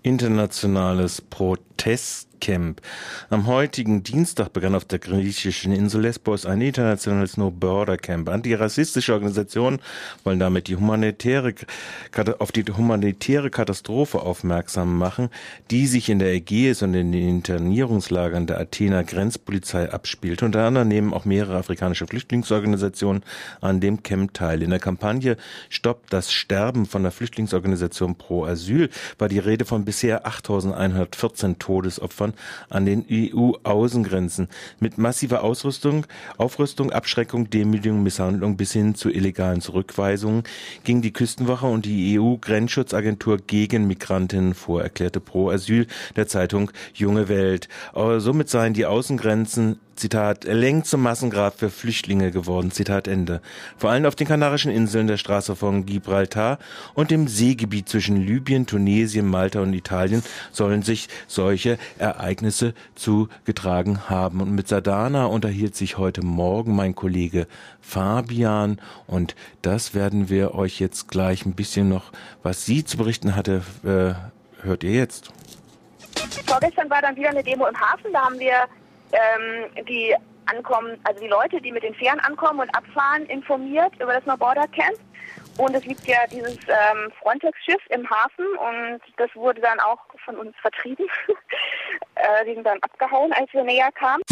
Internationales Protestcamp. Am heutigen Dienstag begann auf der griechischen Insel Lesbos ein internationales No-Border-Camp. Antirassistische Organisationen wollen damit auf die humanitäre Katastrophe aufmerksam machen, die sich in der Ägäis und in den Internierungslagern der Athener Grenzpolizei abspielt. Unter anderem nehmen auch mehrere afrikanische Flüchtlingsorganisationen an dem Camp teil. In der Kampagne Stoppt das Sterben von der Flüchtlingsorganisation Pro Asyl war die Rede von bisher 8.114 Todesopfern an den EU-Außengrenzen. Mit massiver Aufrüstung, Abschreckung, Demütigung, Misshandlung bis hin zu illegalen Zurückweisungen ging die Küstenwache und die EU-Grenzschutzagentur gegen Migrantinnen vor, erklärte Pro Asyl der Zeitung Junge Welt. Aber somit seien die Außengrenzen, Zitat, längst zum Massengrab für Flüchtlinge geworden, Zitat Ende. Vor allem auf den Kanarischen Inseln, der Straße von Gibraltar und dem Seegebiet zwischen Libyen, Tunesien, Malta und Italien sollen sich solche Ereignisse zugetragen haben. Und mit Sadana unterhielt sich heute Morgen mein Kollege Fabian und das werden wir euch jetzt gleich ein bisschen noch, was sie zu berichten hatte, hört ihr jetzt. Vorgestern war dann wieder eine Demo im Hafen, da haben wir die Leute, die mit den Fähren ankommen und abfahren, informiert über das No-Border-Camp. Und es liegt ja dieses Frontex-Schiff im Hafen und das wurde dann auch von uns vertrieben. Die sind dann abgehauen, als wir näher kamen.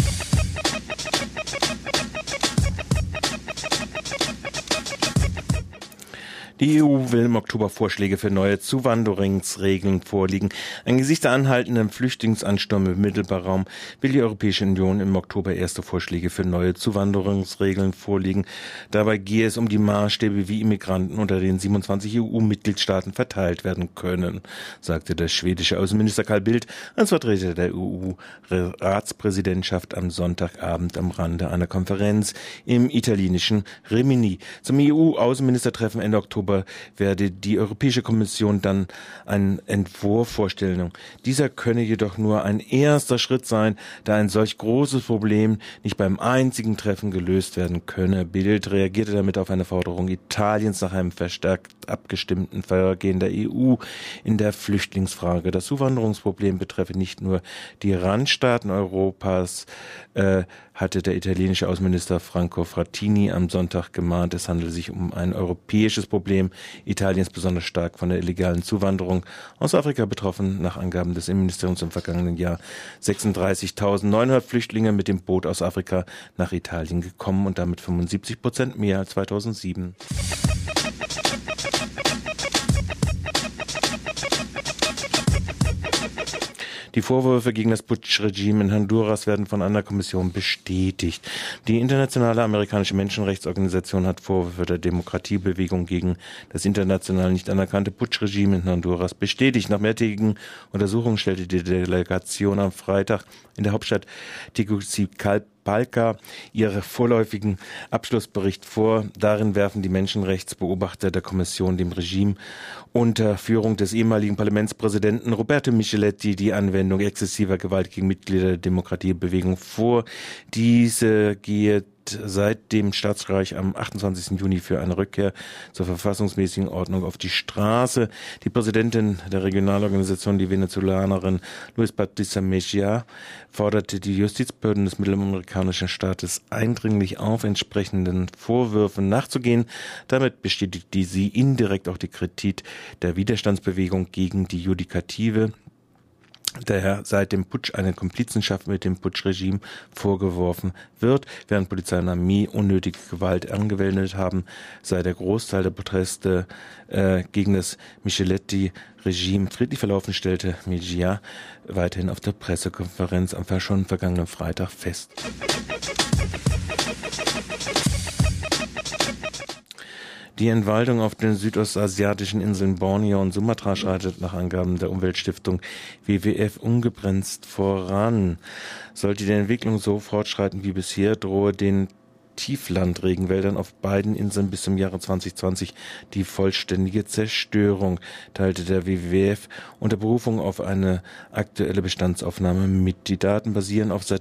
Die EU will im Oktober Vorschläge für neue Zuwanderungsregeln vorlegen. Angesichts der anhaltenden Flüchtlingsanstürme im Mittelmeerraum will die Europäische Union im Oktober erste Vorschläge für neue Zuwanderungsregeln vorlegen. Dabei gehe es um die Maßstäbe, wie Immigranten unter den 27 EU-Mitgliedstaaten verteilt werden können, sagte der schwedische Außenminister Carl Bildt als Vertreter der EU-Ratspräsidentschaft am Sonntagabend am Rande einer Konferenz im italienischen Rimini. Zum EU-Außenministertreffen Ende Oktober werde die Europäische Kommission dann einen Entwurf vorstellen. Dieser könne jedoch nur ein erster Schritt sein, da ein solch großes Problem nicht beim einzigen Treffen gelöst werden könne. Bildt reagierte damit auf eine Forderung Italiens nach einem verstärkt abgestimmten Vorgehen der EU in der Flüchtlingsfrage. Das Zuwanderungsproblem betreffe nicht nur die Randstaaten Europas, hatte der italienische Außenminister Franco Frattini am Sonntag gemahnt. Es handele sich um ein europäisches Problem. Italien ist besonders stark von der illegalen Zuwanderung aus Afrika betroffen. Nach Angaben des Innenministeriums im vergangenen Jahr 36.900 Flüchtlinge mit dem Boot aus Afrika nach Italien gekommen und damit 75% mehr als 2007. Die Vorwürfe gegen das Putschregime in Honduras werden von einer Kommission bestätigt. Die internationale amerikanische Menschenrechtsorganisation hat Vorwürfe der Demokratiebewegung gegen das international nicht anerkannte Putschregime in Honduras bestätigt. Nach mehrtägigen Untersuchungen stellte die Delegation am Freitag in der Hauptstadt Tegucigalpa ihren vorläufigen Abschlussbericht vor. Darin werfen die Menschenrechtsbeobachter der Kommission dem Regime unter Führung des ehemaligen Parlamentspräsidenten Roberto Micheletti die Anwendung exzessiver Gewalt gegen Mitglieder der Demokratiebewegung vor. Diese gehe seit dem Staatsstreich am 28. Juni für eine Rückkehr zur verfassungsmäßigen Ordnung auf die Straße. Die Präsidentin der Regionalorganisation, die Venezolanerin Luis Batista Mejia, forderte die Justizbehörden des mittelamerikanischen Staates eindringlich auf, entsprechenden Vorwürfen nachzugehen. Damit bestätigte sie indirekt auch die Kritik der Widerstandsbewegung gegen die Judikative, der seit dem Putsch eine Komplizenschaft mit dem Putschregime vorgeworfen wird. Während Polizei und Armee unnötige Gewalt angewendet haben, sei der Großteil der Proteste gegen das Micheletti-Regime friedlich verlaufen, stellte Mejia weiterhin auf der Pressekonferenz am schon vergangenen Freitag fest. Die Entwaldung auf den südostasiatischen Inseln Borneo und Sumatra schreitet nach Angaben der Umweltstiftung WWF ungebremst voran. Sollte die Entwicklung so fortschreiten wie bisher, drohe den Tieflandregenwäldern auf beiden Inseln bis zum Jahre 2020 die vollständige Zerstörung, teilte der WWF unter Berufung auf eine aktuelle Bestandsaufnahme mit. Die Daten basieren auf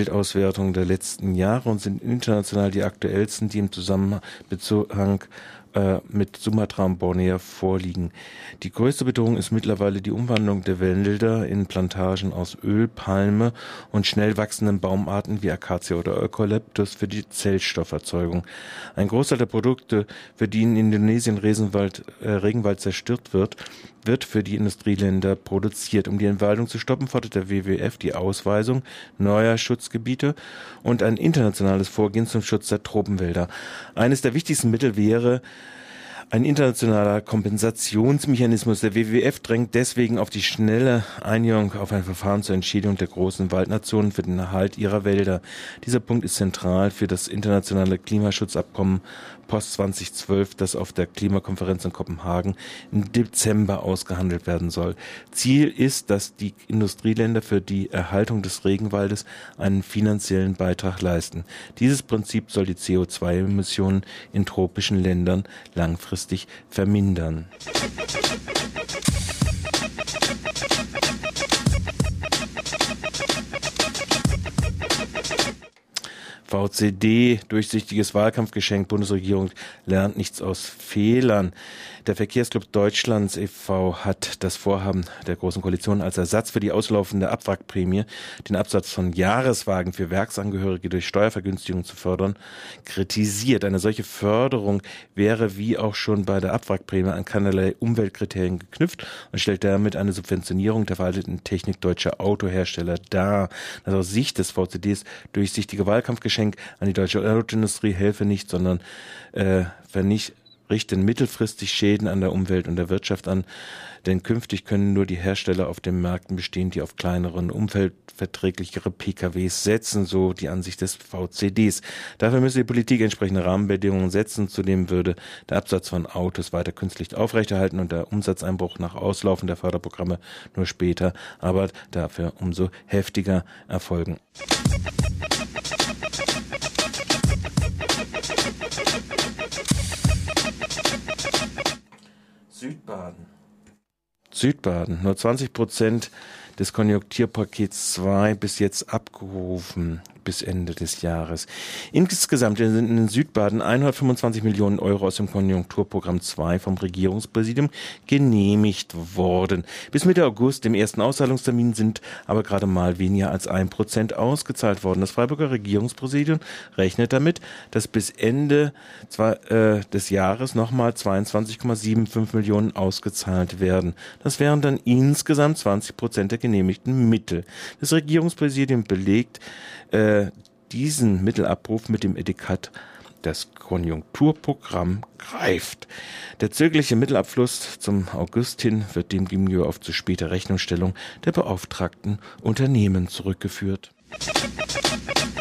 Satellitenbildauswertungen der letzten Jahre und sind international die aktuellsten, die im Zusammenhang mit Sumatra und Borneo vorliegen. Die größte Bedrohung ist mittlerweile die Umwandlung der Wälder in Plantagen aus Öl, Palme und schnell wachsenden Baumarten wie Akazie oder Eukalyptus für die Zellstofferzeugung. Ein Großteil der Produkte, für die in Indonesien Regenwald zerstört wird für die Industrieländer produziert. Um die Entwaldung zu stoppen, fordert der WWF die Ausweisung neuer Schutzgebiete und ein internationales Vorgehen zum Schutz der Tropenwälder. Eines der wichtigsten Mittel wäre ein internationaler Kompensationsmechanismus. Der WWF drängt deswegen auf die schnelle Einigung auf ein Verfahren zur Entschädigung der großen Waldnationen für den Erhalt ihrer Wälder. Dieser Punkt ist zentral für das internationale Klimaschutzabkommen Post 2012, das auf der Klimakonferenz in Kopenhagen im Dezember ausgehandelt werden soll. Ziel ist, dass die Industrieländer für die Erhaltung des Regenwaldes einen finanziellen Beitrag leisten. Dieses Prinzip soll die CO2-Emissionen in tropischen Ländern langfristig vermindern. VCD, durchsichtiges Wahlkampfgeschenk, Bundesregierung lernt nichts aus Fehlern. Der Verkehrsclub Deutschlands e.V. hat das Vorhaben der Großen Koalition als Ersatz für die auslaufende Abwrackprämie, den Absatz von Jahreswagen für Werksangehörige durch Steuervergünstigung zu fördern, kritisiert. Eine solche Förderung wäre wie auch schon bei der Abwrackprämie an keinerlei Umweltkriterien geknüpft und stellt damit eine Subventionierung der veralteten Technik deutscher Autohersteller dar. Das aus Sicht des VCDs durchsichtige Wahlkampfgeschenk an die deutsche Autoindustrie helfe nicht, sondern richten mittelfristig Schäden an der Umwelt und der Wirtschaft an, denn künftig können nur die Hersteller auf den Märkten bestehen, die auf kleinere und umweltverträglichere PKWs setzen, so die Ansicht des VCDs. Dafür müsse die Politik entsprechende Rahmenbedingungen setzen, zudem würde der Absatz von Autos weiter künstlich aufrechterhalten und der Umsatzeinbruch nach Auslaufen der Förderprogramme nur später, aber dafür umso heftiger erfolgen. Südbaden. Nur 20% des Konjunkturpakets 2 bis jetzt abgerufen, bis Ende des Jahres. Insgesamt sind in Südbaden 125 Millionen Euro aus dem Konjunkturprogramm 2 vom Regierungspräsidium genehmigt worden. Bis Mitte August, dem ersten Auszahlungstermin, sind aber gerade mal weniger als 1% ausgezahlt worden. Das Freiburger Regierungspräsidium rechnet damit, dass bis Ende des Jahres nochmal 22,75 Millionen ausgezahlt werden. Das wären dann insgesamt 20% der genehmigten Mittel. Das Regierungspräsidium belegt diesen Mittelabruf mit dem Etikett: Das Konjunkturprogramm greift. Der zögerliche Mittelabfluss zum August hin wird demgegenüber auf zu späte Rechnungsstellung der beauftragten Unternehmen zurückgeführt.